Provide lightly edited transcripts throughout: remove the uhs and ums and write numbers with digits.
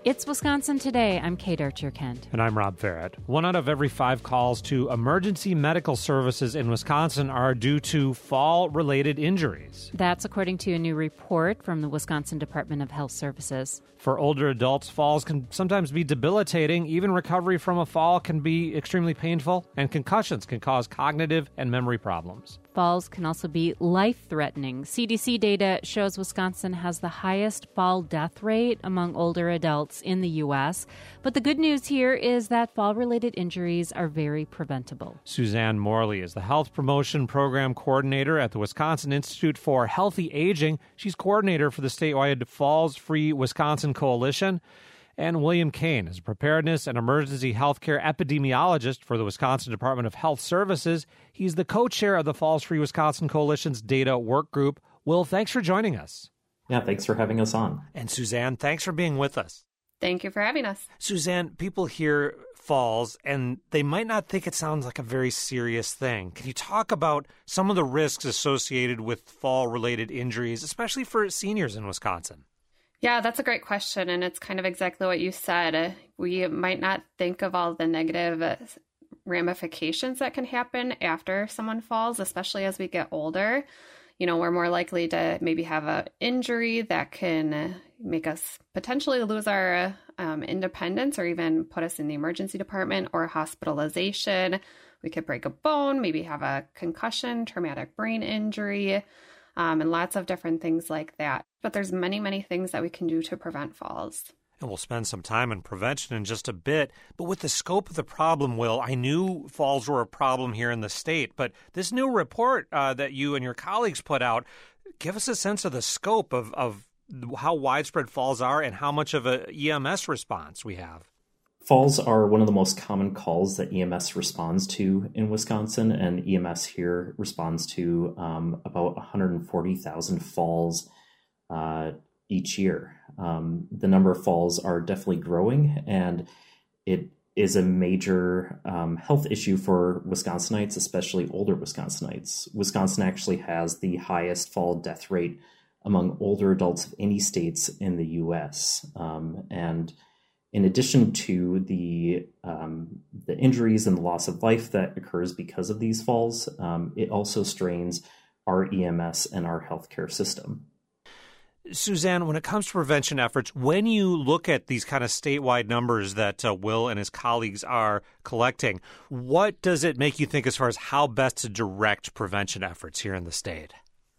It's Wisconsin Today. I'm Kate Archer-Kent. And I'm Rob Farrett. 1 out of every 5 calls to emergency medical services in Wisconsin are due to fall-related injuries. That's according to a new report from the Wisconsin Department of Health Services. For older adults, falls can sometimes be debilitating. Even recovery from a fall can be extremely painful, and concussions can cause cognitive and memory problems. Falls can also be life-threatening. CDC data shows Wisconsin has the highest fall death rate among older adults in the U.S. But the good news here is that fall-related injuries are very preventable. Suzanne Morley is the Health Promotion Program Coordinator at the Wisconsin Institute for Healthy Aging. She's coordinator for the statewide Falls Free Wisconsin Coalition. And William Kane is a preparedness and emergency healthcare epidemiologist for the Wisconsin Department of Health Services. He's the co-chair of the Falls Free Wisconsin Coalition's data work group. Will, thanks for joining us. Yeah, thanks for having us on. And Suzanne, thanks for being with us. Thank you for having us. Suzanne, people hear falls and they might not think it sounds like a very serious thing. Can you talk about some of the risks associated with fall-related injuries, especially for seniors in Wisconsin? Yeah, that's a great question. And it's kind of exactly what you said. We might not think of all the negative ramifications that can happen after someone falls, especially as we get older. You know, we're more likely to maybe have an injury that can make us potentially lose our independence or even put us in the emergency department or hospitalization. We could break a bone, maybe have a concussion, traumatic brain injury, and lots of different things like that. But there's many, many things that we can do to prevent falls. And we'll spend some time on prevention in just a bit. But with the scope of the problem, Will, I knew falls were a problem here in the state. But this new report that you and your colleagues put out, give us a sense of the scope of how widespread falls are and how much of an EMS response we have. Falls are one of the most common calls that EMS responds to in Wisconsin, and EMS here responds to about 140,000 falls each year. The number of falls are definitely growing, and it is a major health issue for Wisconsinites, especially older Wisconsinites. Wisconsin actually has the highest fall death rate among older adults of any states in the U.S. And in addition to the injuries and the loss of life that occurs because of these falls, it also strains our EMS and our healthcare system. Suzanne, when it comes to prevention efforts, when you look at these kind of statewide numbers that Will and his colleagues are collecting, what does it make you think as far as how best to direct prevention efforts here in the state?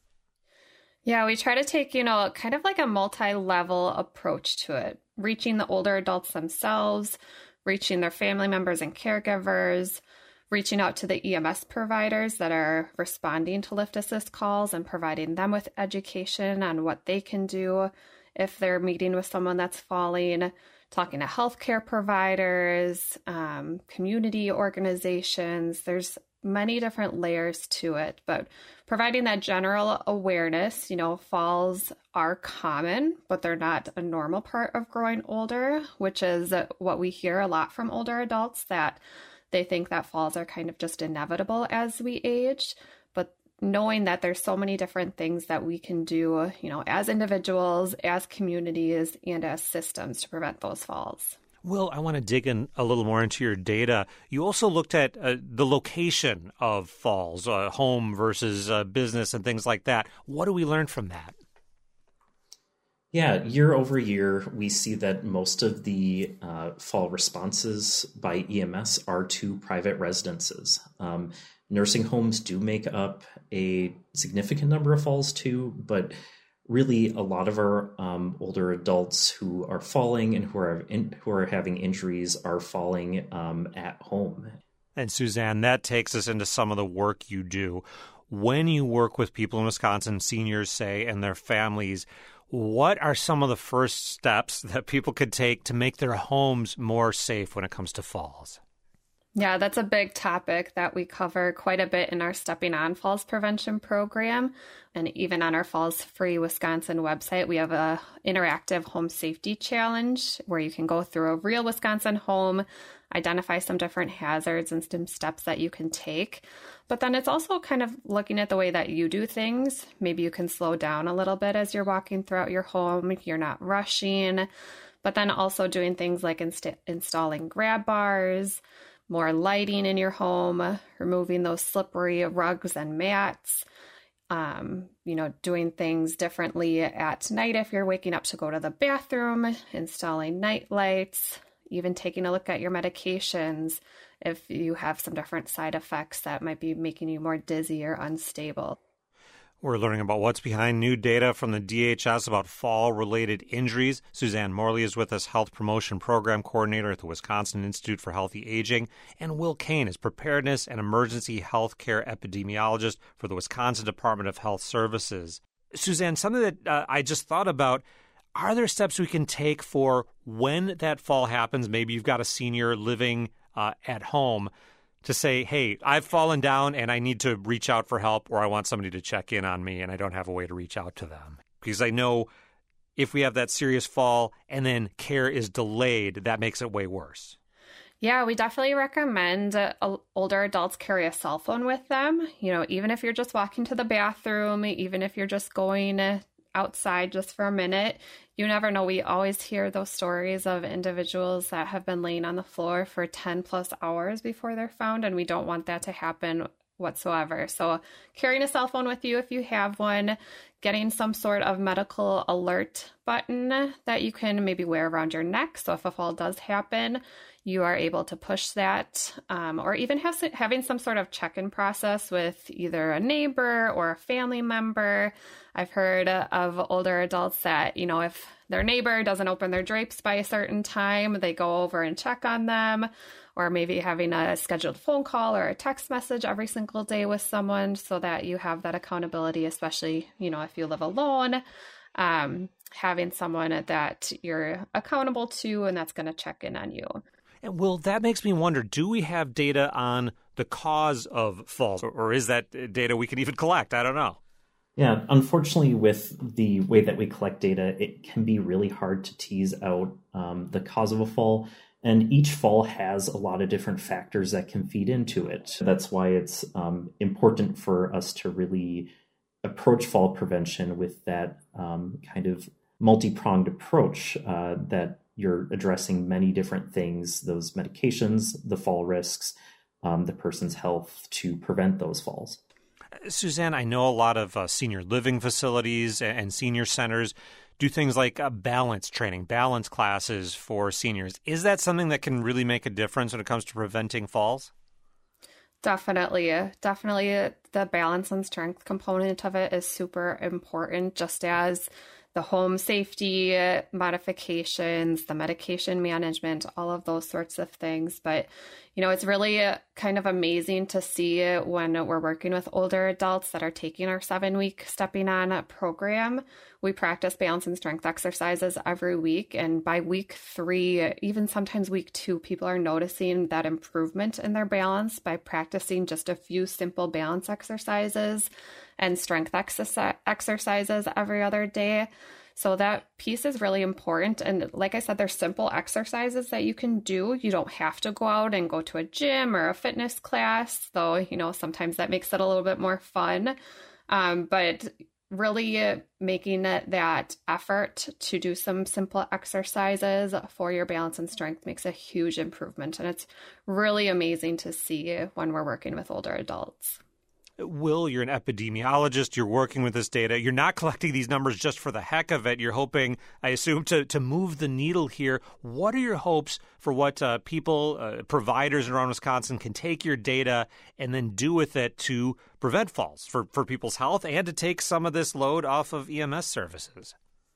Yeah, we try to take, kind of like a multi-level approach to it, reaching the older adults themselves, reaching their family members and caregivers, reaching out to the EMS providers that are responding to lift assist calls and providing them with education on what they can do if they're meeting with someone that's falling, talking to healthcare providers, community organizations. There's many different layers to it, but providing that general awareness, falls are common, but they're not a normal part of growing older, which is what we hear a lot from older adults, that they think that falls are kind of just inevitable as we age. But knowing that there's so many different things that we can do, as individuals, as communities, and as systems to prevent those falls. Will, I want to dig in a little more into your data. You also looked at the location of falls, home versus business and things like that. What do we learn from that? Yeah, year over year, we see that most of the fall responses by EMS are to private residences. Nursing homes do make up a significant number of falls too, but really a lot of our older adults who are falling and who are having injuries are falling at home. And Suzanne, that takes us into some of the work you do. When you work with people in Wisconsin, seniors say, and their families, what are some of the first steps that people could take to make their homes more safe when it comes to falls? Yeah, that's a big topic that we cover quite a bit in our Stepping On Falls Prevention program. And even on our Falls Free Wisconsin website, we have a interactive home safety challenge where you can go through a real Wisconsin home, identify some different hazards and some steps that you can take. But then it's also kind of looking at the way that you do things. Maybe you can slow down a little bit as you're walking throughout your home. You're not rushing. but then also doing things like installing grab bars, more lighting in your home, removing those slippery rugs and mats, doing things differently at night if you're waking up to go to the bathroom, installing night lights, even taking a look at your medications if you have some different side effects that might be making you more dizzy or unstable. We're learning about what's behind new data from the DHS about fall-related injuries. Suzanne Morley is with us, Health Promotion Program Coordinator at the Wisconsin Institute for Healthy Aging. And Will Kane is Preparedness and Emergency Health Care Epidemiologist for the Wisconsin Department of Health Services. Suzanne, something that I just thought about, are there steps we can take for when that fall happens? Maybe you've got a senior living at home, to say, hey, I've fallen down and I need to reach out for help, or I want somebody to check in on me and I don't have a way to reach out to them. Because I know if we have that serious fall and then care is delayed, that makes it way worse. Yeah, we definitely recommend older adults carry a cell phone with them. Even if you're just walking to the bathroom, even if you're just going outside just for a minute, you never know. We always hear those stories of individuals that have been laying on the floor for 10 plus hours before they're found, and we don't want that to happen whatsoever. So carrying a cell phone with you if you have one, getting some sort of medical alert button that you can maybe wear around your neck. So if a fall does happen, you are able to push that, or even having some sort of check-in process with either a neighbor or a family member. I've heard of older adults that, if their neighbor doesn't open their drapes by a certain time, they go over and check on them, or maybe having a scheduled phone call or a text message every single day with someone so that you have that accountability, especially, if you live alone, having someone that you're accountable to and that's going to check in on you. And Will, that makes me wonder, do we have data on the cause of falls, or is that data we can even collect? I don't know. Yeah, unfortunately, with the way that we collect data, it can be really hard to tease out the cause of a fall. And each fall has a lot of different factors that can feed into it. That's why it's important for us to really approach fall prevention with that kind of multi-pronged approach that you're addressing many different things, those medications, the fall risks, the person's health to prevent those falls. Suzanne, I know a lot of senior living facilities and senior centers do things like balance training, balance classes for seniors. Is that something that can really make a difference when it comes to preventing falls? Definitely. The balance and strength component of it is super important, just as the home safety modifications, the medication management, all of those sorts of things. But, it's really kind of amazing to see when we're working with older adults that are taking our 7-week Stepping On program. We practice balance and strength exercises every week. And by week 3, even sometimes week 2, people are noticing that improvement in their balance by practicing just a few simple balance exercises and strength exercises every other day. So that piece is really important. And like I said, there's simple exercises that you can do. You don't have to go out and go to a gym or a fitness class, though, sometimes that makes it a little bit more fun. But really making that effort to do some simple exercises for your balance and strength makes a huge improvement. And it's really amazing to see when we're working with older adults. Will, you're an epidemiologist. You're working with this data. You're not collecting these numbers just for the heck of it. You're hoping, I assume, to move the needle here. What are your hopes for what people, providers around Wisconsin can take your data and then do with it to prevent falls for people's health and to take some of this load off of EMS services?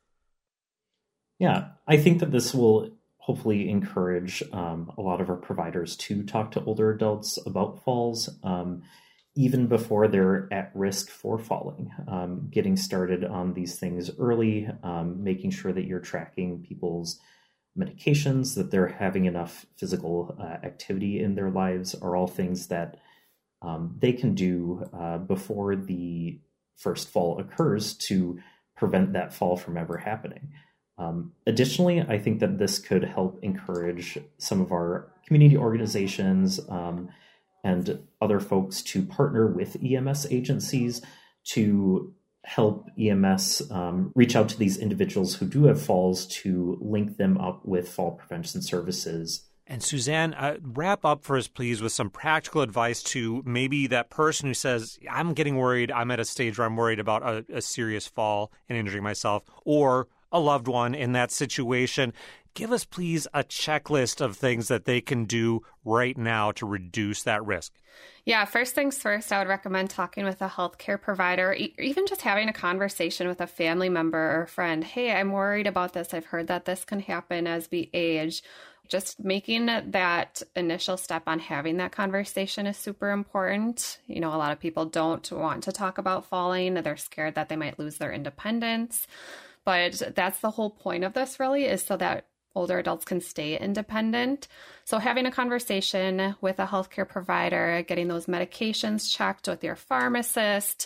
Yeah, I think that this will hopefully encourage a lot of our providers to talk to older adults about falls. Even before they're at risk for falling, getting started on these things early, making sure that you're tracking people's medications, that they're having enough physical activity in their lives are all things that they can do before the first fall occurs to prevent that fall from ever happening. Additionally, I think that this could help encourage some of our community organizations and other folks to partner with EMS agencies to help EMS reach out to these individuals who do have falls to link them up with fall prevention services. And Suzanne, wrap up for us, please, with some practical advice to maybe that person who says, I'm getting worried, I'm at a stage where I'm worried about a serious fall and injuring myself, or a loved one in that situation. Give us, please, a checklist of things that they can do right now to reduce that risk. Yeah, first things first, I would recommend talking with a healthcare provider, even just having a conversation with a family member or friend. Hey, I'm worried about this. I've heard that this can happen as we age. Just making that initial step on having that conversation is super important. A lot of people don't want to talk about falling. They're scared that they might lose their independence. But that's the whole point of this, really, is so that older adults can stay independent. So having a conversation with a healthcare provider, getting those medications checked with your pharmacist,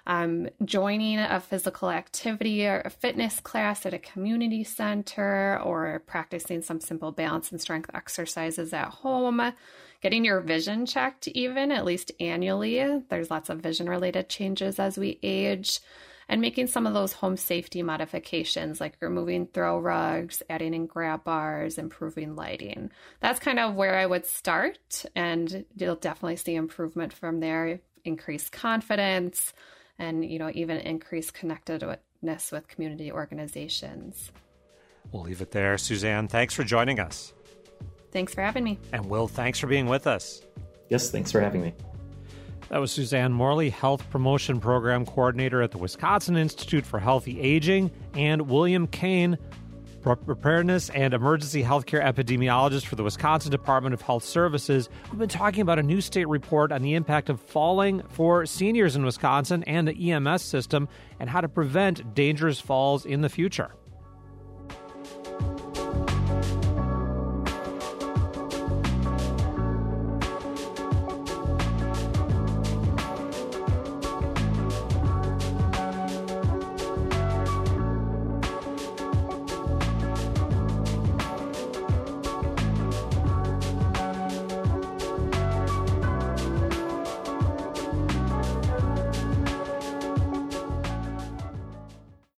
joining a physical activity or a fitness class at a community center, or practicing some simple balance and strength exercises at home, getting your vision checked even, at least annually. There's lots of vision-related changes as we age. And making some of those home safety modifications, like removing throw rugs, adding in grab bars, improving lighting. That's kind of where I would start, and you'll definitely see improvement from there, increased confidence, and even increased connectedness with community organizations. We'll leave it there. Suzanne, thanks for joining us. Thanks for having me. And Will, thanks for being with us. Yes, thanks for having me. That was Suzanne Morley, Health Promotion Program Coordinator at the Wisconsin Institute for Healthy Aging, and William Kane, Preparedness and Emergency Healthcare Epidemiologist for the Wisconsin Department of Health Services. We've been talking about a new state report on the impact of falling for seniors in Wisconsin and the EMS system, and how to prevent dangerous falls in the future.